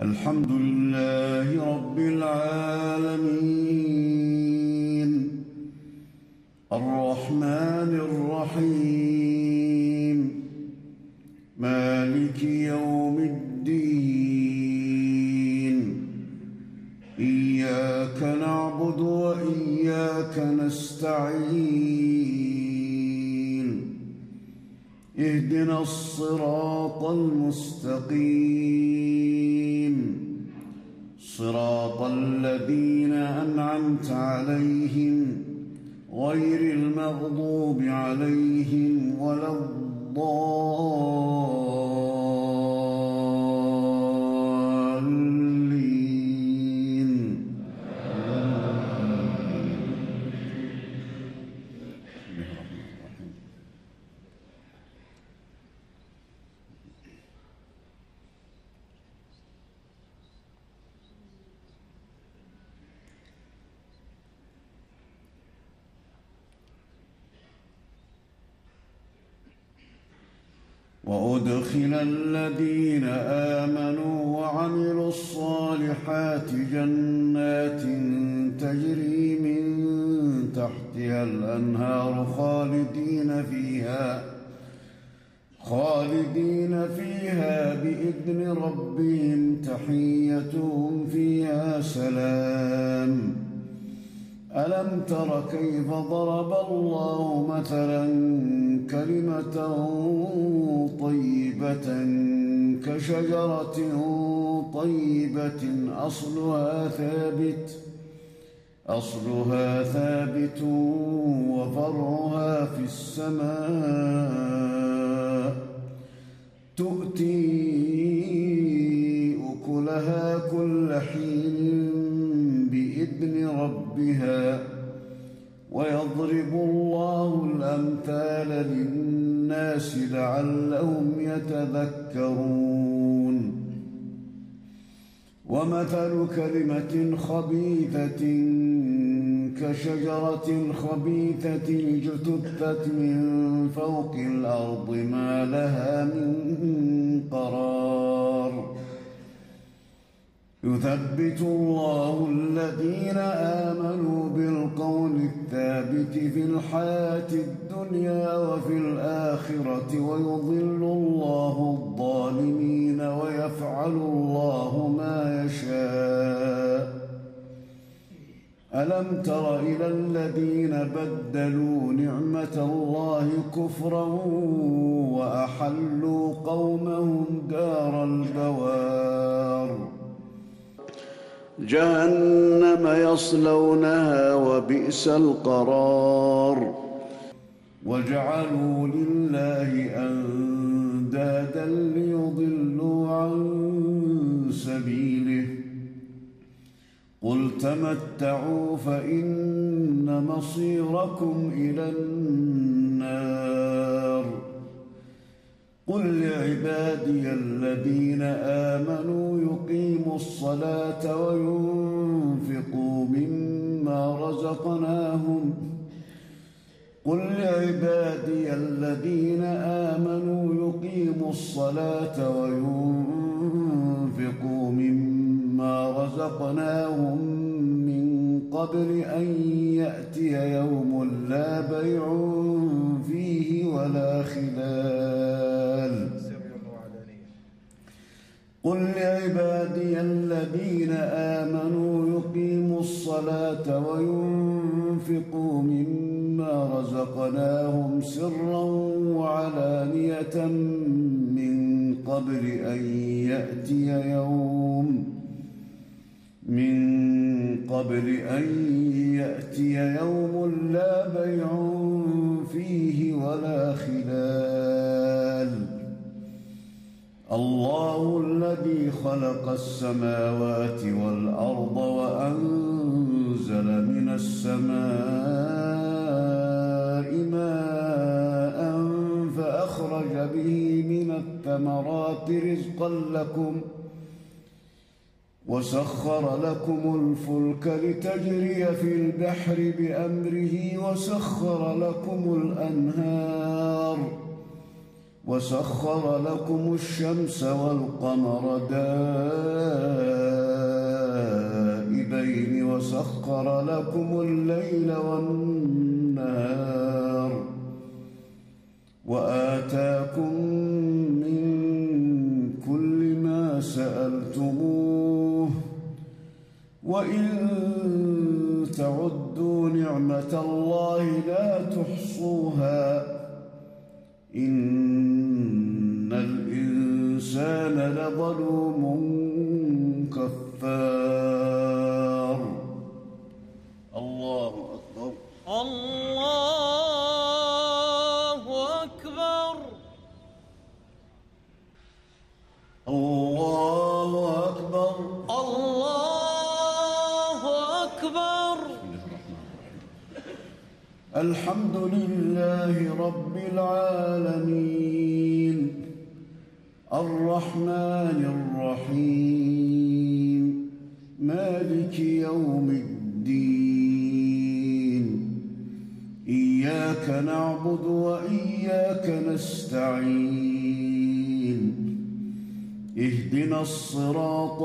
الحمد لله رب العالمين الرحمن الرحيم مالك يوم الدين إياك نعبد وإياك نستعين اهدنا الصراط المستقيم صراط الذين أنعمت عليهم غير المغضوب عليهم ولا الضالين. وأدخل الذين آمنوا وعملوا الصالحات جنات تجري من تحتها الأنهار خالدين فيها بإذن ربهم تحيتهم فيها سلام. ألم تر كيف ضرب الله مثلا كلمة طيبة كشجرة طيبة أصلها ثابت وفرعها في السماء تؤتي أكلها كل حين بإذن ربها ويضرب الله الأمثال للناس لعلهم يتذكرون. ومثل كلمة خبيثة كشجرة خبيثة اجتثت من فوق الأرض ما لها من قرار. يثبت الله الذين آمنوا بالقول الثابت في الحياة الدنيا وفي الآخرة ويضل الله الظالمين ويفعل الله ما يشاء. ألم تر إلى الذين بدلوا نعمة الله كفرا وأحلوا قومهم دار البوار جهنم يصلونها وبئس القرار. وجعلوا لله أندادا ليضلوا عن سبيله قل تمتعوا فإن مصيركم إلى النار. قل لعبادي الذين آمنوا يقيموا الصلاة وينفقوا مما رزقناهم من قبل أن يأتي يوم لا بيع فيه ولا خلال. قل لعبادي الذين آمنوا يقيموا الصلاة وينفقوا مما رزقناهم سرا وعلانية من قبل أن يأتي يوم لا بيع فيه ولا خلال. الله الذي خلق السماوات والأرض وأنزل من السماء ماء فأخرج به من الثمرات رزقا لكم وسخر لكم الفلك لتجري في البحر بأمره وسخر لكم الأنهار وسخر لكم الشمس والقمر دائبين وسخر لكم الليل والنهار وآتاكم من كل ما سألتموه وإن تعدوا نعمة الله لا تحصوها إن الإنسان لظلوم كفار. الله أكبر. الله أكبر. الله أكبر. الله أكبر. الحمد لله رب العالمين الرحمن الرحيم مالك يوم الدين إياك نعبد وإياك نستعين اهدنا الصراط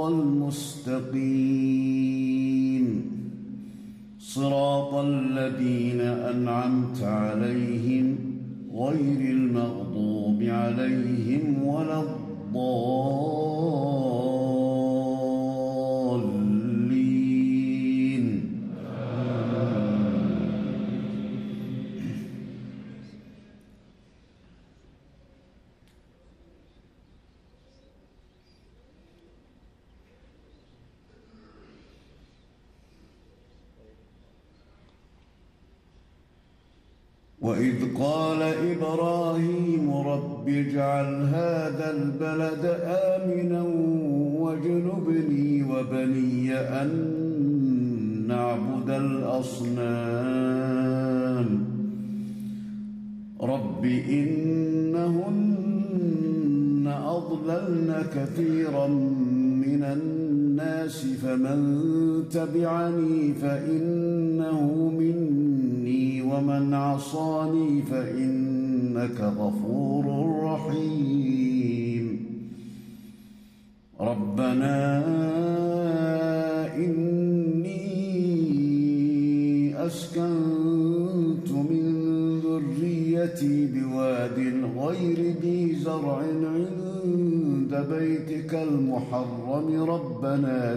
المستقيم صراط الذين أنعمت عليهم غير المغضوب عليهم ولا الضالين. وإذ قال إبراهيم رب اجعل هذا البلد آمنا واجنبني وبني أن نعبد الأصنام رب إنهن أضللن كثيرا من الناس فمن تبعني فإنه مني ومن عصاني فإنك غفور رحيم. ربنا إني أسكنت من ذريتي بواد غير ذي زرع عند بيتك المحرم ربنا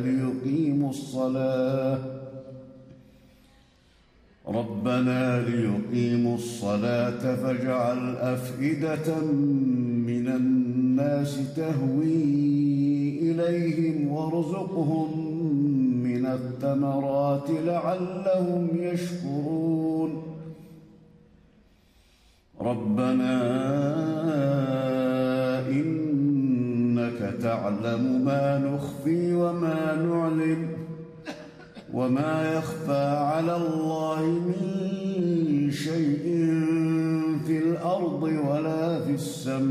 ليقيموا الصلاة فاجعل أفئدة من الناس تهوي إليهم وارزقهم من الثمرات لعلهم يشكرون. ربنا إنك تعلم ما نخفي وما نعلن وما يخفى على الله من شيء في الأرض ولا في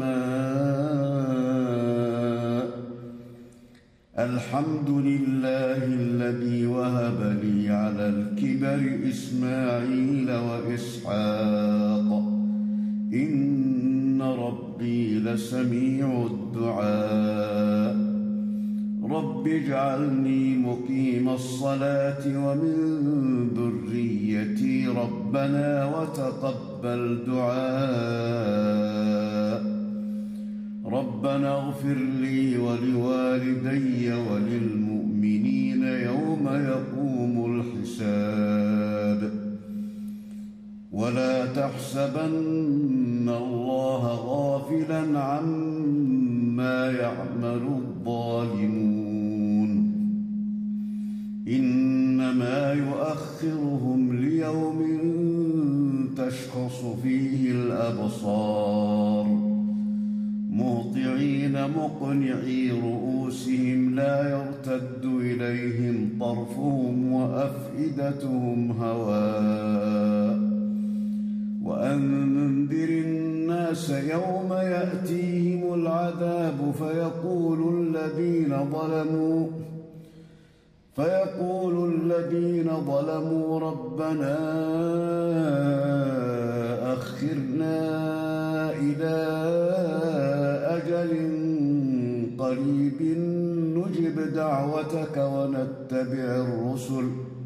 السماء. الحمد لله الذي وهب لي على الكبر إسماعيل وإسحاق إن ربي لسميع الدعاء. رب اجعلني مقيم الصلاة ومن ذريتي ربنا وتقبل دعاء. ربنا اغفر لي ولوالدي وللمؤمنين يوم يقوم الحساب. ولا تحسبن الله غافلا عما يعمل الظالمون إنما يؤخرهم ليوم تشخص فيه الأبصار مهطعين مقنعي رؤوسهم لا يرتد إليهم طرفهم وأفئدتهم هواء. وأنذر الناس يوم يأتيهم العذاب فيقول الذين ظلموا ربنا أخرنا إلى قريب نجب دعوتك ونتبع الرسل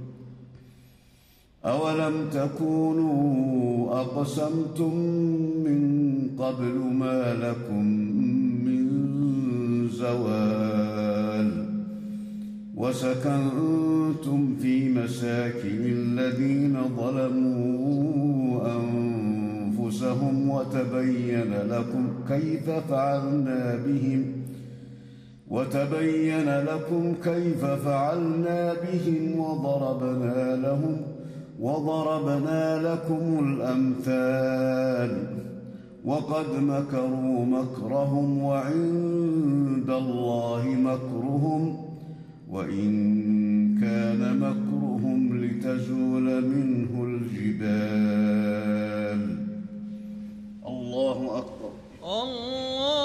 أولم تكونوا أقسمتم من قبل ما لكم من زوال وسكنتم في مساكن الذين ظلموا أنفسهم وتبين لكم كيف فعلنا بهم وضربنا لكم الأمثال وقد مكروا مكرهم وعند الله مكرهم وإن كان مكرهم لتزول منه الجبال. الله أكبر. الله